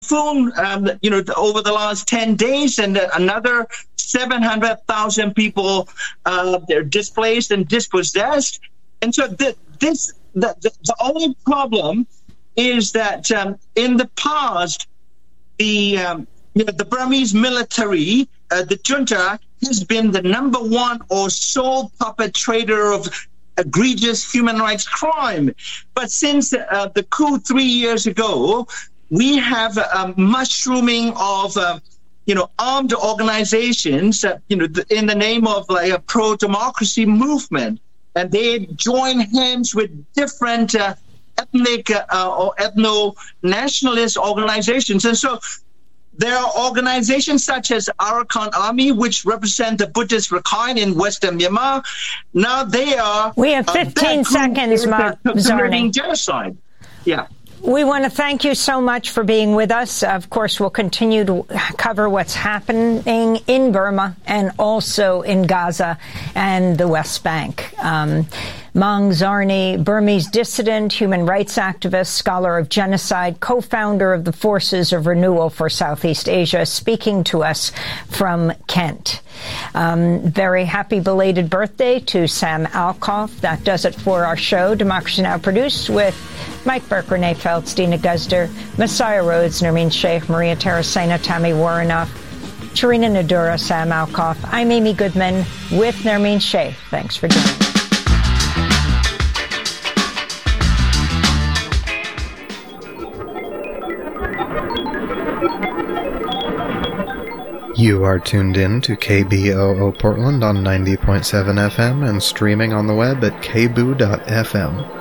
typhoon, over the last 10 days, and another 700,000 people they're displaced and dispossessed. And so the only problem is that in the past, the Burmese military, the junta, has been the number one or sole perpetrator of egregious human rights crime. But since the coup 3 years ago, we have a mushrooming of armed organizations, in the name of like a pro-democracy movement, and they join hands with different ethnic or ethno-nationalist organizations. And so there are organizations such as Arakan Army, which represent the Buddhist Rakhine in Western Myanmar. Now they are... We have 15 seconds, committing genocide. Yeah. We want to thank you so much for being with us. Of course, we'll continue to cover what's happening in Burma and also in Gaza and the West Bank. Maung Zarni, Burmese dissident, human rights activist, scholar of genocide, co-founder of the Forces of Renewal for Southeast Asia, speaking to us from Kent. Very happy belated birthday to Sam Alcoff. That does it for our show. Democracy Now! Produced with Mike Burke, Renee Feltz, Dina Guzder, Messiah Rhodes, Nermeen Sheikh, Maria Tarasena, Tammy Warrenoff, Tarina Nadura, Sam Alcoff. I'm Amy Goodman with Nermeen Sheikh. Thanks for joining us. You are tuned in to KBOO Portland on 90.7 FM and streaming on the web at kboo.fm.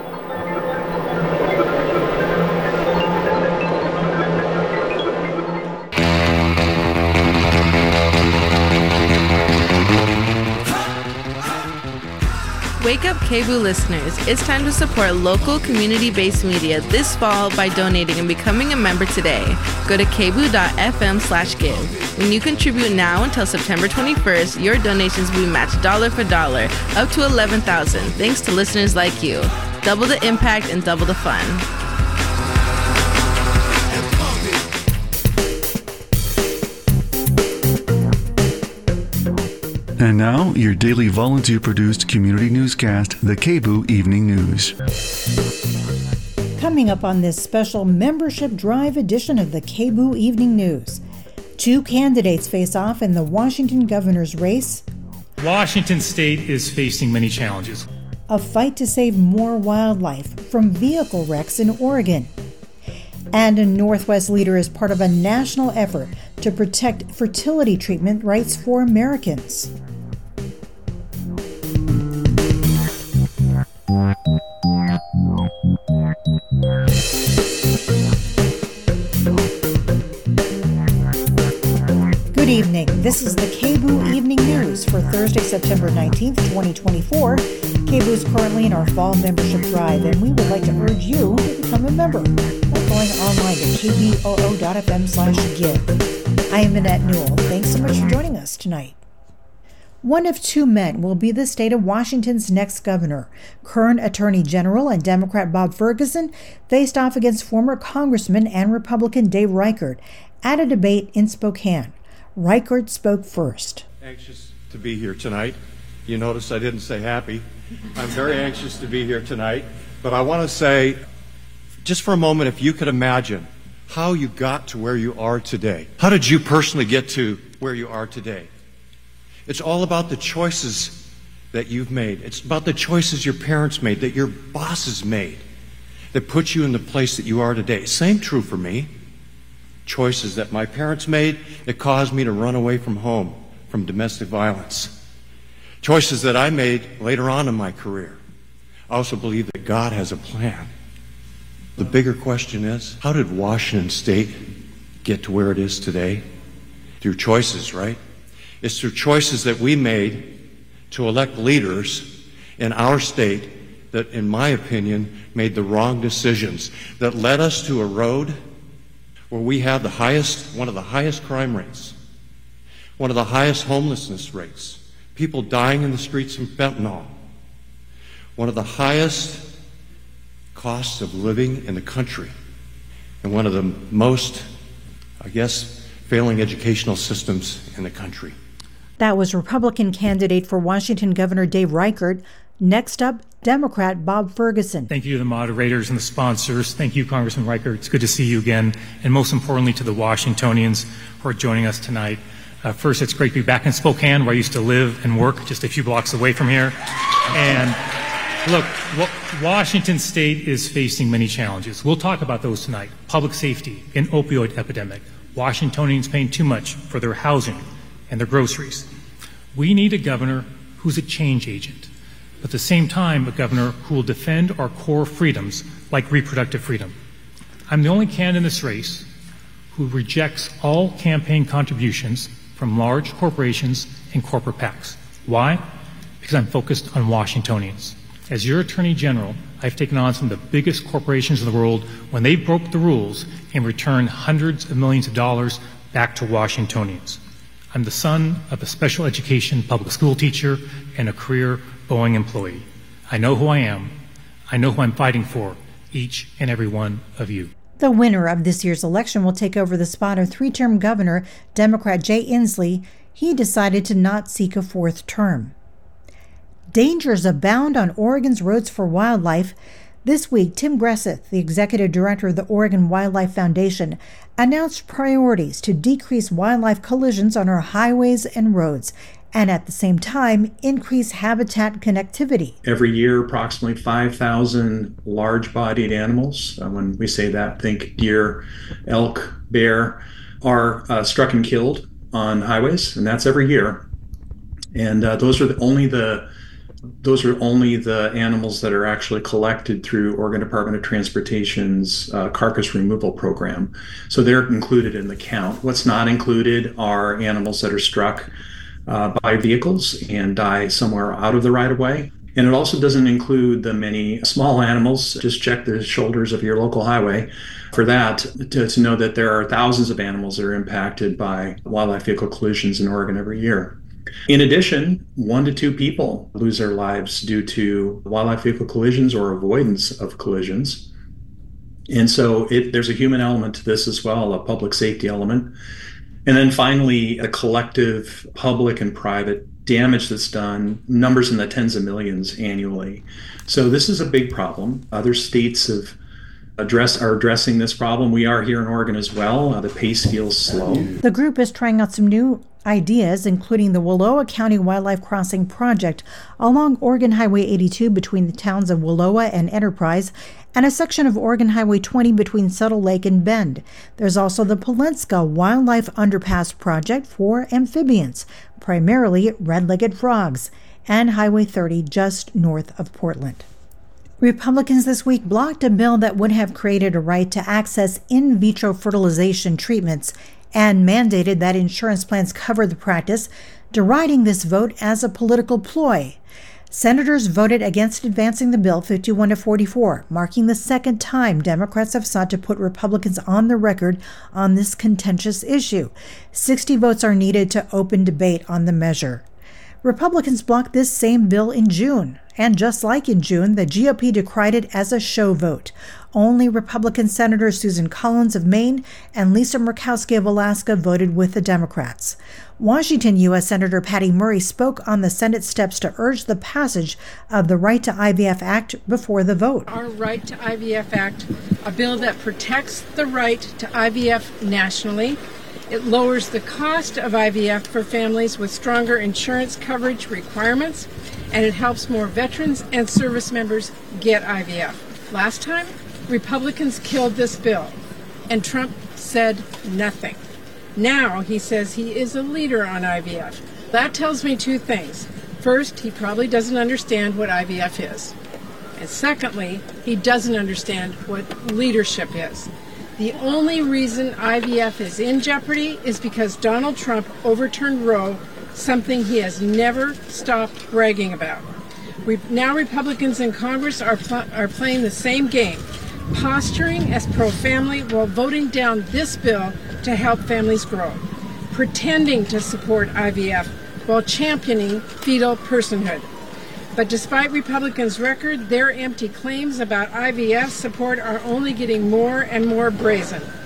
Wake up, KBOO listeners. It's time to support local community-based media this fall by donating and becoming a member today. Go to kboo.fm/give. When you contribute now until September 21st, your donations will be matched dollar for dollar, up to $11,000, thanks to listeners like you. Double the impact and double the fun. And now, your daily volunteer-produced community newscast, the KBOO Evening News. Coming up on this special membership drive edition of the KBOO Evening News, 2 candidates face off in the Washington governor's race. Washington State is facing many challenges. A fight to save more wildlife from vehicle wrecks in Oregon. And a Northwest leader is part of a national effort to protect fertility treatment rights for Americans. Good evening. This is the KBOO Evening News for Thursday, September 19th, 2024. KBOO is currently in our fall membership drive, and we would like to urge you to become a member by going online to kboo.fm/give. I am Annette Newell. Thanks so much for joining us tonight. One of 2 men will be the state of Washington's next governor. Current Attorney General and Democrat Bob Ferguson faced off against former Congressman and Republican Dave Reichert at a debate in Spokane. Reichert spoke first. Anxious to be here tonight. You notice I didn't say happy. I'm very anxious to be here tonight. But I want to say, just for a moment, if you could imagine how you got to where you are today. How did you personally get to where you are today? It's all about the choices that you've made. It's about the choices your parents made, that your bosses made, that put you in the place that you are today. Same true for me. Choices that my parents made that caused me to run away from home, from domestic violence. Choices that I made later on in my career. I also believe that God has a plan. The bigger question is, how did Washington State get to where it is today? Through choices, right? It's through choices that we made to elect leaders in our state that, in my opinion, made the wrong decisions, that led us to a road where we have one of the highest crime rates, one of the highest homelessness rates, people dying in the streets from fentanyl, one of the highest costs of living in the country, and one of the most failing educational systems in the country. That was Republican candidate for Washington Governor Dave Reichert. Next up, Democrat Bob Ferguson. Thank you to the moderators and the sponsors. Thank you, Congressman Reichert. It's good to see you again. And most importantly, to the Washingtonians who are joining us tonight. First, it's great to be back in Spokane, where I used to live and work, just a few blocks away from here. And look, Washington State is facing many challenges. We'll talk about those tonight. Public safety, an opioid epidemic, Washingtonians paying too much for their housing and their groceries. We need a governor who's a change agent, but at the same time, a governor who will defend our core freedoms like reproductive freedom. I'm the only candidate in this race who rejects all campaign contributions from large corporations and corporate PACs. Why? Because I'm focused on Washingtonians. As your Attorney General, I've taken on some of the biggest corporations in the world when they broke the rules and returned hundreds of millions of dollars back to Washingtonians. I'm the son of a special education public school teacher and a career Boeing employee. I know who I am. I know who I'm fighting for, each and every one of you. The winner of this year's election will take over the spot of three-term governor, Democrat Jay Inslee. He decided to not seek a fourth term. Dangers abound on Oregon's roads for wildlife. This week, Tim Gresseth, the executive director of the Oregon Wildlife Foundation, announced priorities to decrease wildlife collisions on our highways and roads, and at the same time, increase habitat connectivity. Every year, approximately 5,000 large-bodied animals, when we say that, think deer, elk, bear, are struck and killed on highways, and that's every year. And those are only the animals that are actually collected through Oregon Department of Transportation's carcass removal program. So they're included in the count. What's not included are animals that are struck by vehicles and die somewhere out of the right-of-way. And it also doesn't include the many small animals. Just check the shoulders of your local highway for that to know that there are thousands of animals that are impacted by wildlife vehicle collisions in Oregon every year. In addition, 1 to 2 people lose their lives due to wildlife vehicle collisions or avoidance of collisions. And so there's a human element to this as well, a public safety element. And then finally, a collective public and private damage that's done, numbers in the tens of millions annually. So this is a big problem. Other states are addressing this problem. We are here in Oregon as well. The pace feels slow. The group is trying out some new ideas, including the Wallowa County Wildlife Crossing Project along Oregon Highway 82 between the towns of Wallowa and Enterprise, and a section of Oregon Highway 20 between Settle Lake and Bend. There's also the Polenska Wildlife Underpass Project for amphibians, primarily red-legged frogs, and Highway 30 just north of Portland. Republicans this week blocked a bill that would have created a right to access in vitro fertilization treatments and mandated that insurance plans cover the practice, deriding this vote as a political ploy. Senators voted against advancing the bill 51-44, marking the second time Democrats have sought to put Republicans on the record on this contentious issue. 60 votes are needed to open debate on the measure. Republicans blocked this same bill in June, and just like in June, the GOP decried it as a show vote. Only Republican Senators Susan Collins of Maine and Lisa Murkowski of Alaska voted with the Democrats. Washington U.S. Senator Patty Murray spoke on the Senate steps to urge the passage of the Right to IVF Act before the vote. Our Right to IVF Act, a bill that protects the right to IVF nationally. It lowers the cost of IVF for families with stronger insurance coverage requirements, and it helps more veterans and service members get IVF. Last time, Republicans killed this bill, and Trump said nothing. Now he says he is a leader on IVF. That tells me two things. First, he probably doesn't understand what IVF is. And secondly, he doesn't understand what leadership is. The only reason IVF is in jeopardy is because Donald Trump overturned Roe, something he has never stopped bragging about. Now Republicans in Congress are playing the same game, posturing as pro-family while voting down this bill to help families grow, pretending to support IVF while championing fetal personhood. But despite Republicans' record, their empty claims about IVF support are only getting more and more brazen.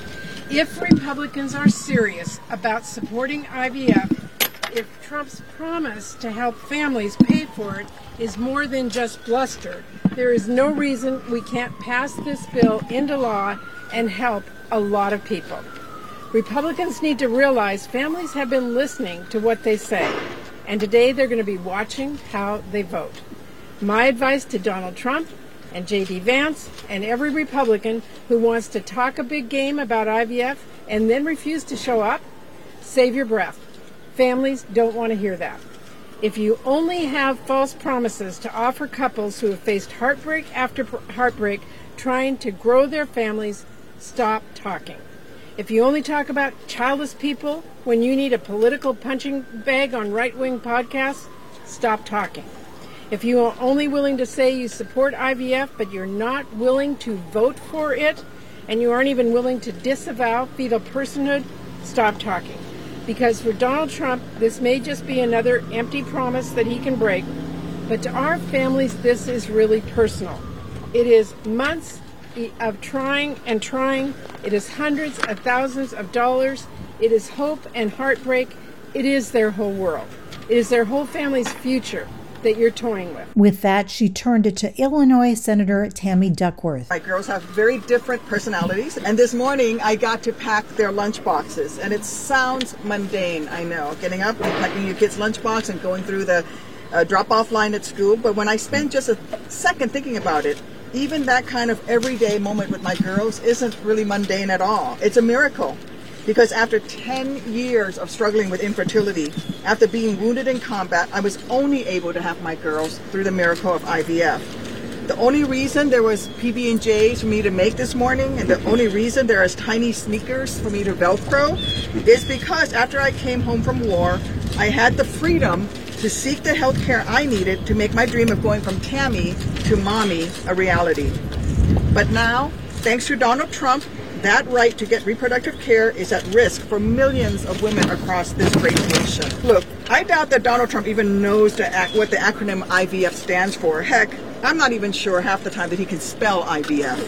If Republicans are serious about supporting IVF, if Trump's promise to help families pay for it is more than just bluster, there is no reason we can't pass this bill into law and help a lot of people. Republicans need to realize families have been listening to what they say, and today they're going to be watching how they vote. My advice to Donald Trump and J.D. Vance and every Republican who wants to talk a big game about IVF and then refuse to show up, save your breath. Families don't want to hear that. If you only have false promises to offer couples who have faced heartbreak after heartbreak trying to grow their families, stop talking. If you only talk about childless people when you need a political punching bag on right-wing podcasts, stop talking. If you are only willing to say you support IVF, but you're not willing to vote for it, and you aren't even willing to disavow fetal personhood, stop talking. Because for Donald Trump, this may just be another empty promise that he can break, but to our families, this is really personal. It is months of trying and trying. It is hundreds of thousands of dollars. It is hope and heartbreak. It is their whole world. It is their whole family's future that you're toying with. With that, she turned it to Illinois Senator Tammy Duckworth. My girls have very different personalities, and this morning I got to pack their lunch boxes, and it sounds mundane, I know, getting up and packing your kid's lunchbox and going through the drop-off line at school, but when I spend just a second thinking about it, even that kind of everyday moment with my girls isn't really mundane at all. It's a miracle. Because after 10 years of struggling with infertility, after being wounded in combat, I was only able to have my girls through the miracle of IVF. The only reason there was PB&Js for me to make this morning, and the only reason there is tiny sneakers for me to Velcro, is because after I came home from war, I had the freedom to seek the health care I needed to make my dream of going from Tammy to Mommy a reality. But now, thanks to Donald Trump, that right to get reproductive care is at risk for millions of women across this great nation. Look, I doubt that Donald Trump even knows what the acronym IVF stands for. Heck, I'm not even sure half the time that he can spell IVF.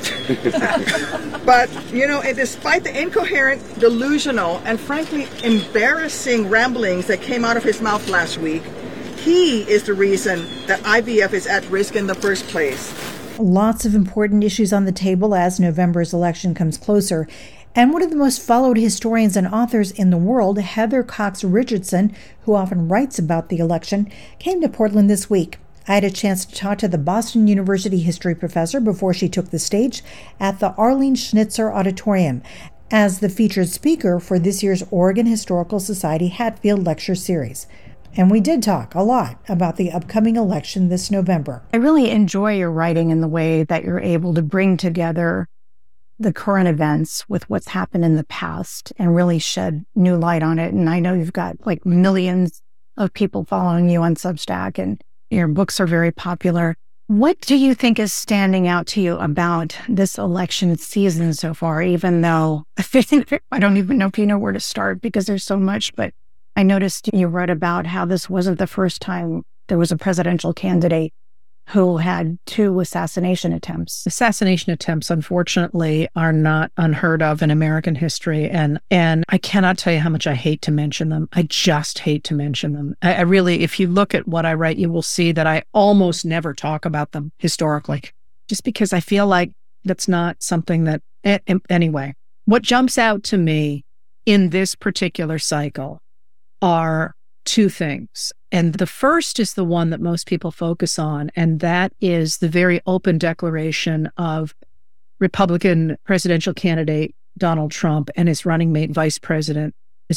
But, and despite the incoherent, delusional, and frankly embarrassing ramblings that came out of his mouth last week, he is the reason that IVF is at risk in the first place. Lots of important issues on the table as November's election comes closer. And one of the most followed historians and authors in the world, Heather Cox Richardson, who often writes about the election, came to Portland this week. I had a chance to talk to the Boston University history professor before she took the stage at the Arlene Schnitzer Auditorium as the featured speaker for this year's Oregon Historical Society Hatfield Lecture Series. And we did talk a lot about the upcoming election this November. I really enjoy your writing in the way that you're able to bring together the current events with what's happened in the past and really shed new light on it. And I know you've got like millions of people following you on Substack and your books are very popular. What do you think is standing out to you about this election season so far, even though I don't even know if you know where to start because there's so much, but I noticed you wrote about how this wasn't the first time there was a presidential candidate who had 2 assassination attempts. Assassination attempts, unfortunately, are not unheard of in American history. And I cannot tell you how much I hate to mention them. I just hate to mention them. I really, if you look at what I write, you will see that I almost never talk about them historically, just because I feel like that's not something that, anyway, what jumps out to me in this particular cycle are 2 things. And the first is the one that most people focus on, and that is the very open declaration of Republican presidential candidate Donald Trump and his running mate, vice presidential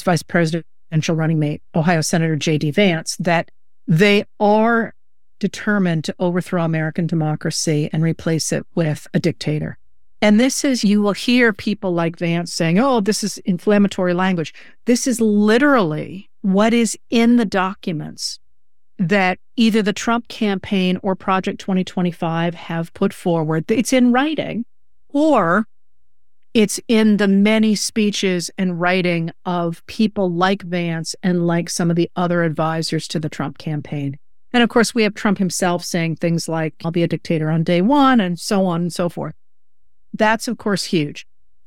running mate, Ohio Senator J.D. Vance, that they are determined to overthrow American democracy and replace it with a dictator. And this is, you will hear people like Vance saying, oh, this is inflammatory language. This is literally what is in the documents that either the Trump campaign or Project 2025 have put forward. It's in writing, or it's in the many speeches and writing of people like Vance and like some of the other advisors to the Trump campaign. And of course, we have Trump himself saying things like, I'll be a dictator on day one, and so on and so forth. That's, of course, huge.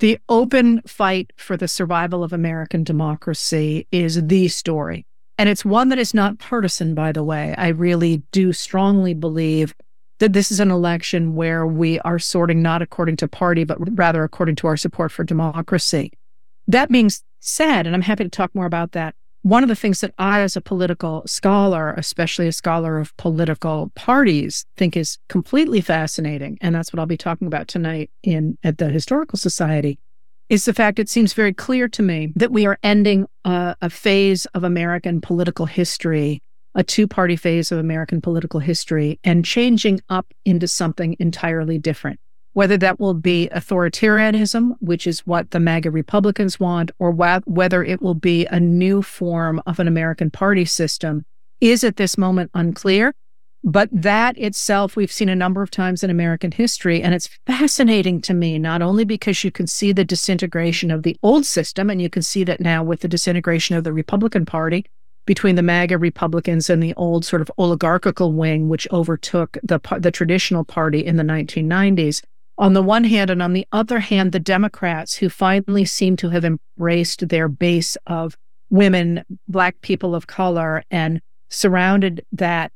The open fight for the survival of American democracy is the story. And it's one that is not partisan, by the way. I really do strongly believe that this is an election where we are sorting not according to party, but rather according to our support for democracy. That being said, and I'm happy to talk more about that, one of the things that I, as a political scholar, especially a scholar of political parties, think is completely fascinating, and that's what I'll be talking about tonight at the Historical Society, is the fact it seems very clear to me that we are ending a phase of American political history, a two-party phase of American political history, and changing up into something entirely different. Whether that will be authoritarianism, which is what the MAGA Republicans want, or whether it will be a new form of an American party system is at this moment unclear. But that itself, we've seen a number of times in American history, and it's fascinating to me, not only because you can see the disintegration of the old system, and you can see that now with the disintegration of the Republican Party between the MAGA Republicans and the old sort of oligarchical wing, which overtook the traditional party in the 1990s. On the one hand, and on the other hand, the Democrats, who finally seem to have embraced their base of women, Black people of color, and absorbed that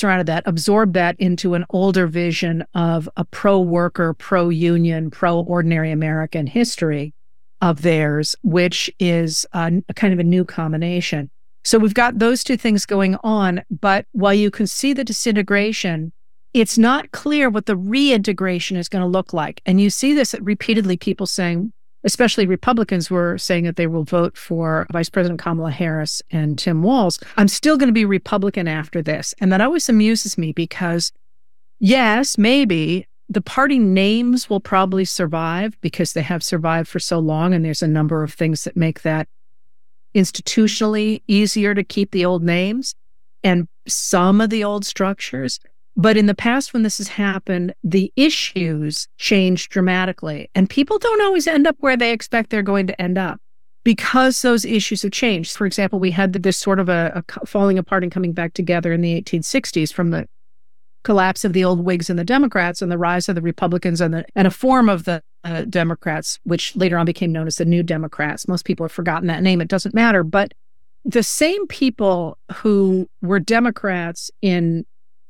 into an older vision of a pro-worker, pro-union, pro-ordinary American history of theirs, which is a kind of a new combination. So we've got those two things going on, but while you can see the disintegration, it's not clear what the reintegration is going to look like. And you see this repeatedly, people saying, especially Republicans were saying that they will vote for Vice President Kamala Harris and Tim Walz. I'm still going to be Republican after this. And that always amuses me because, yes, maybe the party names will probably survive because they have survived for so long. And there's a number of things that make that institutionally easier to keep the old names and some of the old structures. But in the past, when this has happened, the issues change dramatically. And people don't always end up where they expect they're going to end up because those issues have changed. For example, we had this sort of a falling apart and coming back together in the 1860s from the collapse of the old Whigs and the Democrats and the rise of the Republicans and a form of the Democrats, which later on became known as the New Democrats. Most people have forgotten that name. It doesn't matter. But the same people who were Democrats in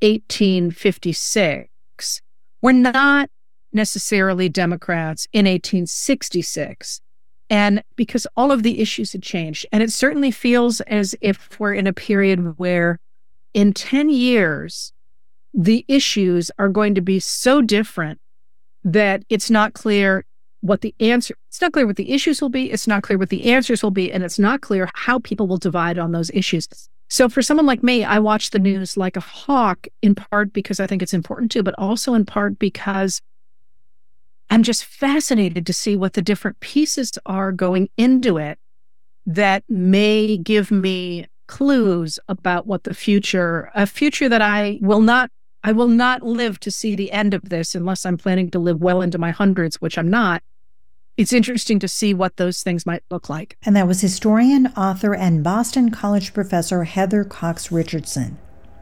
1856 were not necessarily Democrats in 1866. And because all of the issues had changed. And it certainly feels as if we're in a period where in 10 years, the issues are going to be so different that it's not clear what the answer, it's not clear what the issues will be, it's not clear what the answers will be, and it's not clear how people will divide on those issues. So for someone like me, I watch the news like a hawk, in part because I think it's important to, but also in part because I'm just fascinated to see what the different pieces are going into it that may give me clues about what a future that I will not live to see the end of this unless I'm planning to live well into my hundreds, which I'm not. It's interesting to see what those things might look like. And that was historian, author, and Boston College professor Heather Cox Richardson.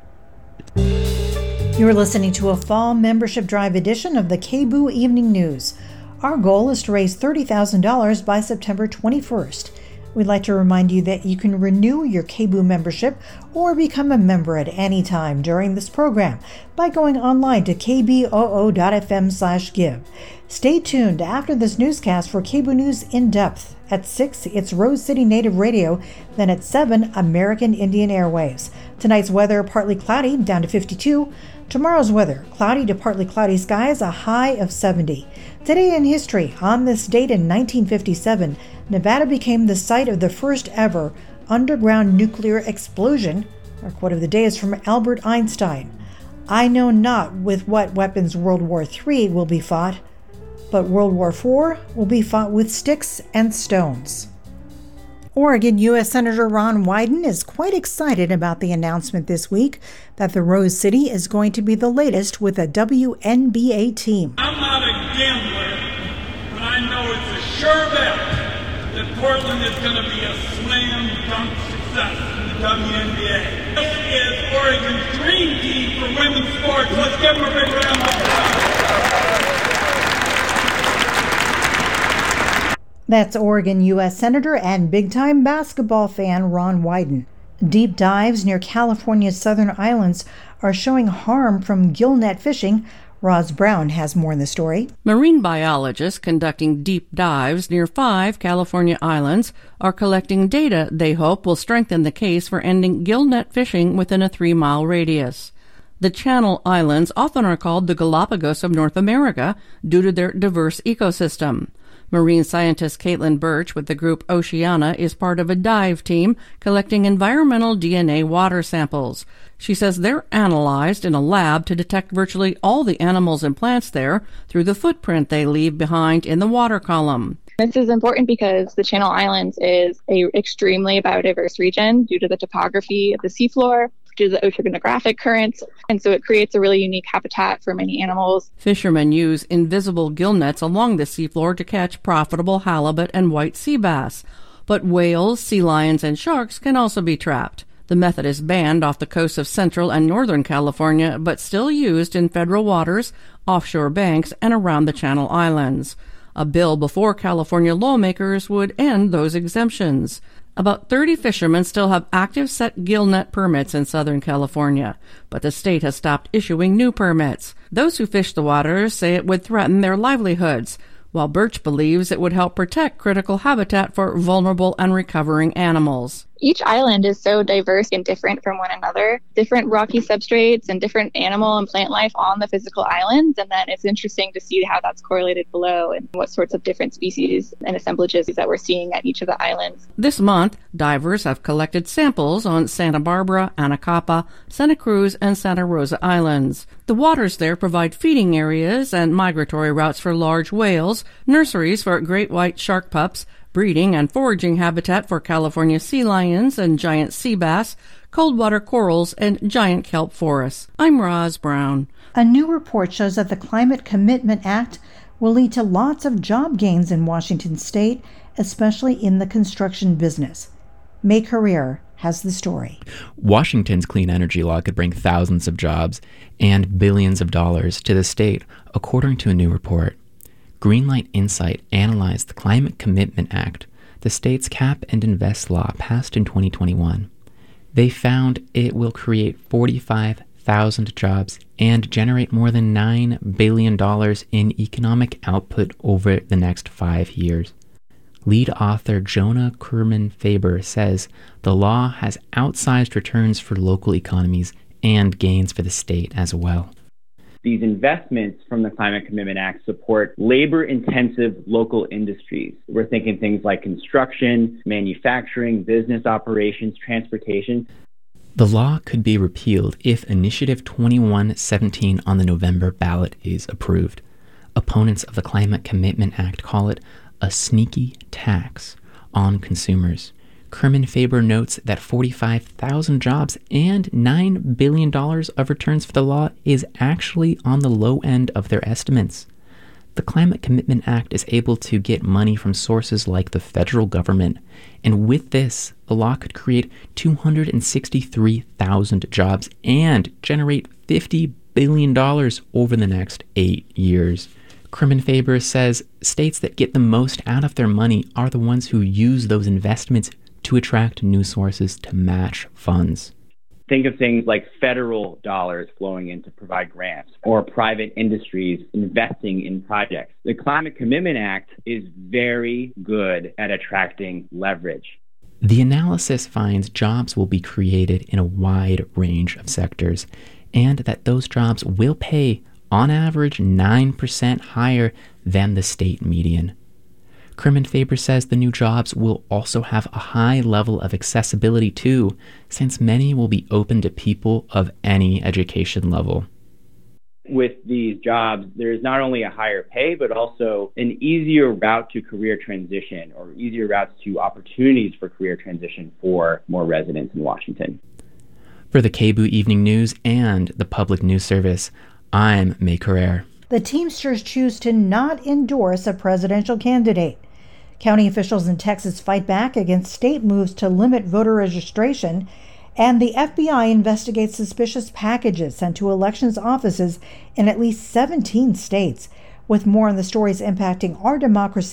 You're listening to a fall membership drive edition of the KBOO Evening News. Our goal is to raise $30,000 by September 21st. We'd like to remind you that you can renew your KBOO membership or become a member at any time during this program by going online to kboo.fm/give. Stay tuned after this newscast for KBOO News in Depth. At 6, it's Rose City Native Radio. Then at 7, American Indian Airwaves. Tonight's weather, partly cloudy, down to 52. Tomorrow's weather, cloudy to partly cloudy skies, a high of 70. Today in history, on this date in 1957, Nevada became the site of the first ever underground nuclear explosion. Our quote of the day is from Albert Einstein. I know not with what weapons World War III will be fought, but World War IV will be fought with sticks and stones. Oregon U.S. Senator Ron Wyden is quite excited about the announcement this week that the Rose City is going to be the latest with a WNBA team. I'm not a gambler, but I know it's a sure bet that Portland is going to be a slam dunk success in the WNBA. This is Oregon's dream team for women's sports. Let's give them a big round of applause. That's Oregon U.S. Senator and big-time basketball fan Ron Wyden. Deep dives near California's southern islands are showing harm from gillnet fishing. Roz Brown has more in the story. Marine biologists conducting deep dives near 5 California islands are collecting data they hope will strengthen the case for ending gillnet fishing within a 3-mile radius. The Channel Islands often are called the Galapagos of North America due to their diverse ecosystem. Marine scientist Caitlin Birch with the group Oceana is part of a dive team collecting environmental DNA water samples. She says they're analyzed in a lab to detect virtually all the animals and plants there through the footprint they leave behind in the water column. This is important because the Channel Islands is an extremely biodiverse region due to the topography of the seafloor, due to the oceanographic currents, and so it creates a really unique habitat for many animals. Fishermen use invisible gill nets along the seafloor to catch profitable halibut and white sea bass, but whales, sea lions, and sharks can also be trapped. The method is banned off the coasts of Central and Northern California, but still used in federal waters, offshore banks, and around the Channel Islands. A bill before California lawmakers would end those exemptions. About 30 fishermen still have active set gill net permits in Southern California, but the state has stopped issuing new permits. Those who fish the waters say it would threaten their livelihoods, while Birch believes it would help protect critical habitat for vulnerable and recovering animals. Each island is so diverse and different from one another, different rocky substrates and different animal and plant life on the physical islands, and then it's interesting to see how that's correlated below and what sorts of different species and assemblages that we're seeing at each of the islands. This month, divers have collected samples on Santa Barbara, Anacapa, Santa Cruz, and Santa Rosa Islands. The waters there provide feeding areas and migratory routes for large whales, nurseries for great white shark pups, breeding and foraging habitat for California sea lions and giant sea bass, cold water corals, and giant kelp forests. I'm Roz Brown. A new report shows that the Climate Commitment Act will lead to lots of job gains in Washington state, especially in the construction business. May Carrier has the story. Washington's clean energy law could bring thousands of jobs and billions of dollars to the state, according to a new report. Greenlight Insight analyzed the Climate Commitment Act, the state's cap and invest law passed in 2021. They found it will create 45,000 jobs and generate more than $9 billion in economic output over the next 5 years. Lead author Jonah Kerman-Faber says the law has outsized returns for local economies and gains for the state as well. These investments from the Climate Commitment Act support labor-intensive local industries. We're thinking things like construction, manufacturing, business operations, transportation. The law could be repealed if Initiative 2117 on the November ballot is approved. Opponents of the Climate Commitment Act call it a sneaky tax on consumers. Kerman-Faber notes that 45,000 jobs and $9 billion of returns for the law is actually on the low end of their estimates. The Climate Commitment Act is able to get money from sources like the federal government, and with this, the law could create 263,000 jobs and generate $50 billion over the next 8 years. Kerman-Faber says states that get the most out of their money are the ones who use those investments to attract new sources to match funds. Think of things like federal dollars flowing in to provide grants or private industries investing in projects. The Climate Commitment Act is very good at attracting leverage. The analysis finds jobs will be created in a wide range of sectors, and that those jobs will pay, on average, 9% higher than the state median. Kerman-Faber says the new jobs will also have a high level of accessibility too, since many will be open to people of any education level. With these jobs, there is not only a higher pay, but also an easier route to career transition or easier routes to opportunities for career transition for more residents in Washington. For the KBOO Evening News and the Public News Service, I'm May Carrere. The Teamsters choose to not endorse a presidential candidate. County officials in Texas fight back against state moves to limit voter registration, and the FBI investigates suspicious packages sent to elections offices in at least 17 states. With more on the stories impacting our democracy,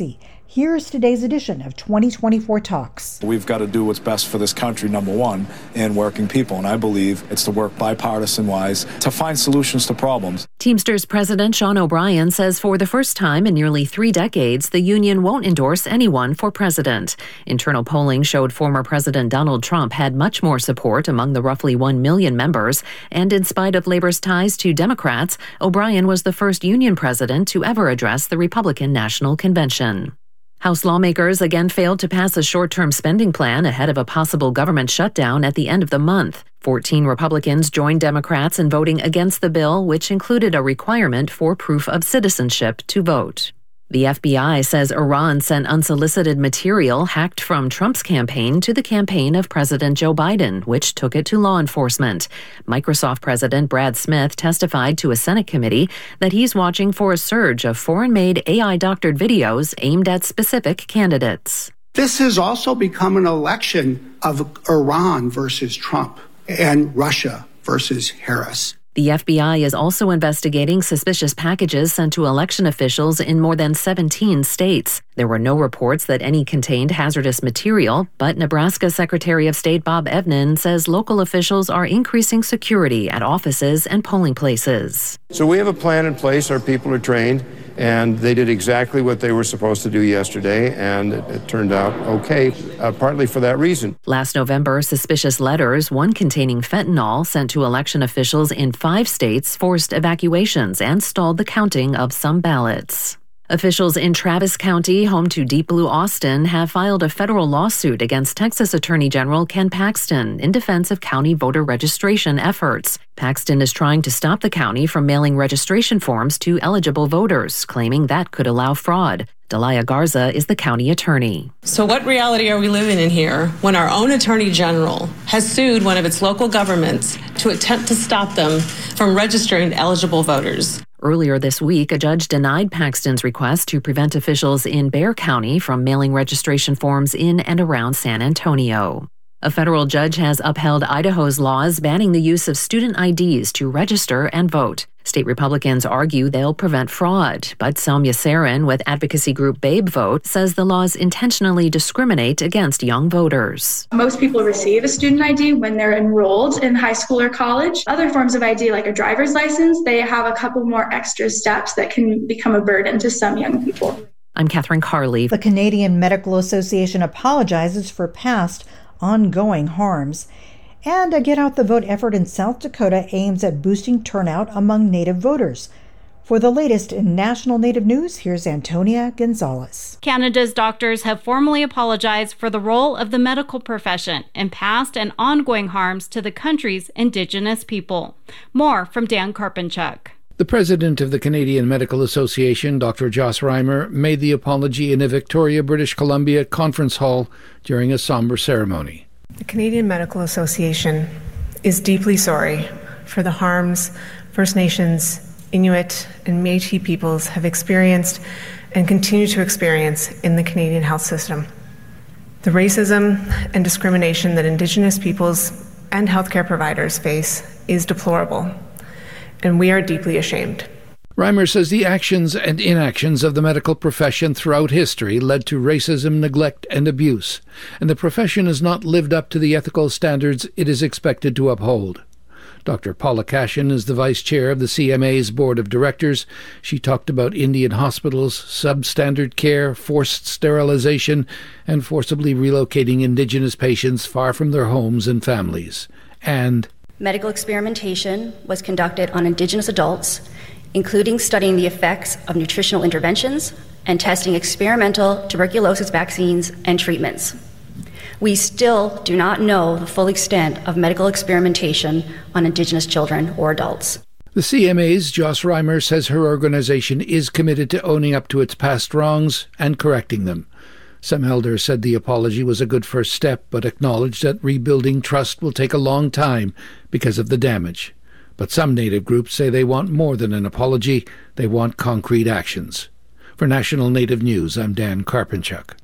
Here's today's edition of 2024 Talks. We've got to do what's best for this country, number one, and working people. And I believe it's to work bipartisan-wise to find solutions to problems. Teamsters President Sean O'Brien says for the first time in nearly 3 decades, the union won't endorse anyone for president. Internal polling showed former President Donald Trump had much more support among the roughly 1 million members. And in spite of Labor's ties to Democrats, O'Brien was the first union president to ever address the Republican National Convention. House lawmakers again failed to pass a short-term spending plan ahead of a possible government shutdown at the end of the month. 14 Republicans joined Democrats in voting against the bill, which included a requirement for proof of citizenship to vote. The FBI says Iran sent unsolicited material hacked from Trump's campaign to the campaign of President Joe Biden, which took it to law enforcement. Microsoft President Brad Smith testified to a Senate committee that he's watching for a surge of foreign-made AI-doctored videos aimed at specific candidates. This has also become an election of Iran versus Trump and Russia versus Harris. The FBI is also investigating suspicious packages sent to election officials in more than 17 states. There were no reports that any contained hazardous material, but Nebraska Secretary of State Bob Evnen says local officials are increasing security at offices and polling places. So we have a plan in place. Our people are trained, and they did exactly what they were supposed to do yesterday, and it turned out okay, partly for that reason. Last November, suspicious letters, one containing fentanyl, sent to election officials in 5 states forced evacuations and stalled the counting of some ballots. Officials in Travis County, home to Deep Blue Austin, have filed a federal lawsuit against Texas Attorney General Ken Paxton in defense of county voter registration efforts. Paxton is trying to stop the county from mailing registration forms to eligible voters, claiming that could allow fraud. Delia Garza is the county attorney. So what reality are we living in here when our own attorney general has sued one of its local governments to attempt to stop them from registering eligible voters? Earlier this week, a judge denied Paxton's request to prevent officials in Bexar County from mailing registration forms in and around San Antonio. A federal judge has upheld Idaho's laws banning the use of student IDs to register and vote. State Republicans argue they'll prevent fraud, but Soumya Sarin with advocacy group Babe Vote says the laws intentionally discriminate against young voters. Most people receive a student ID when they're enrolled in high school or college. Other forms of ID, like a driver's license, they have a couple more extra steps that can become a burden to some young people. I'm Catherine Carley. The Canadian Medical Association apologizes for past ongoing harms. And a Get Out the Vote effort in South Dakota aims at boosting turnout among Native voters. For the latest in national Native news, here's Antonia Gonzalez. Canada's doctors have formally apologized for the role of the medical profession in past and ongoing harms to the country's Indigenous people. More from Dan Karpinchuk. The president of the Canadian Medical Association, Dr. Joss Reimer, made the apology in a Victoria, British Columbia conference hall during a somber ceremony. The Canadian Medical Association is deeply sorry for the harms First Nations, Inuit, and Métis peoples have experienced and continue to experience in the Canadian health system. The racism and discrimination that Indigenous peoples and healthcare providers face is deplorable, and we are deeply ashamed. Reimer says the actions and inactions of the medical profession throughout history led to racism, neglect, and abuse, and the profession has not lived up to the ethical standards it is expected to uphold. Dr. Paula Cashin is the vice chair of the CMA's board of directors. She talked about Indian hospitals, substandard care, forced sterilization, and forcibly relocating Indigenous patients far from their homes and families. And medical experimentation was conducted on Indigenous adults, including studying the effects of nutritional interventions and testing experimental tuberculosis vaccines and treatments. We still do not know the full extent of medical experimentation on Indigenous children or adults. The CMA's Joss Reimer says her organization is committed to owning up to its past wrongs and correcting them. Some elders said the apology was a good first step, but acknowledged that rebuilding trust will take a long time because of the damage. But some Native groups say they want more than an apology. They want concrete actions. For National Native News, I'm Dan Karpinchuk.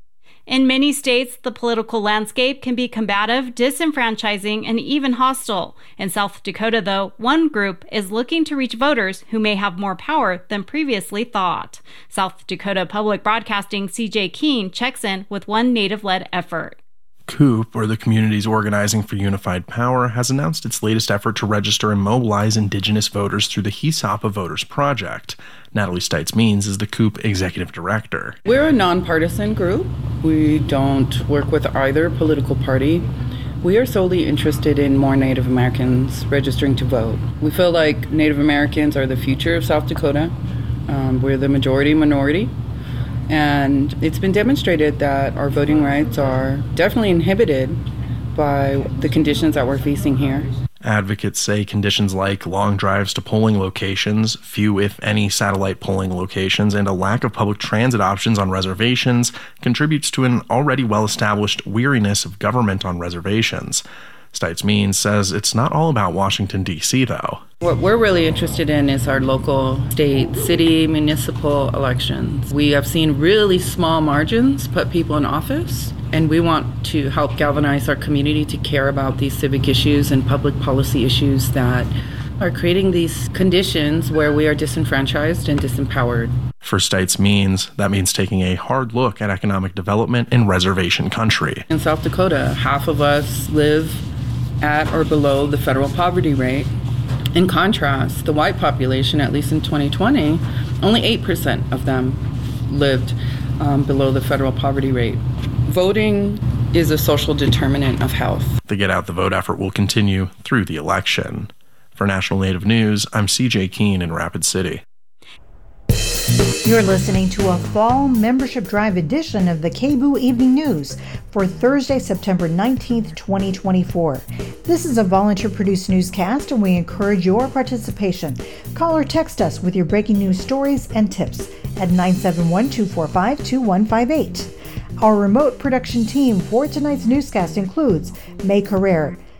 In many states, the political landscape can be combative, disenfranchising, and even hostile. In South Dakota, though, one group is looking to reach voters who may have more power than previously thought. South Dakota Public Broadcasting CJ Keene checks in with one Native-led effort. COOP, or the Communities Organizing for Unified Power, has announced its latest effort to register and mobilize Indigenous voters through the HESOPA Voters Project. Natalie Stites-Means is the COOP Executive Director. We're a nonpartisan group. We don't work with either political party. We are solely interested in more Native Americans registering to vote. We feel like Native Americans are the future of South Dakota. We're the majority minority. And it's been demonstrated that our voting rights are definitely inhibited by the conditions that we're facing here. Advocates say conditions like long drives to polling locations, few if any satellite polling locations, and a lack of public transit options on reservations contributes to an already well-established weariness of government on reservations. Stites-Means says it's not all about Washington, D.C., though. What we're really interested in is our local, state, city, municipal elections. We have seen really small margins put people in office, and we want to help galvanize our community to care about these civic issues and public policy issues that are creating these conditions where we are disenfranchised and disempowered. For Stites-Means, that means taking a hard look at economic development in reservation country. In South Dakota, half of us live at or below the federal poverty rate. In contrast, the white population, at least in 2020, only 8% of them lived below the federal poverty rate. Voting is a social determinant of health. The Get Out the Vote effort will continue through the election. For National Native News, I'm CJ Keene in Rapid City. You're listening to a fall membership drive edition of the KBOO Evening News for Thursday, September 19th, 2024. This is a volunteer-produced newscast, and we encourage your participation. Call or text us with your breaking news stories and tips at 971-245-2158. Our remote production team for tonight's newscast includes May Carrere,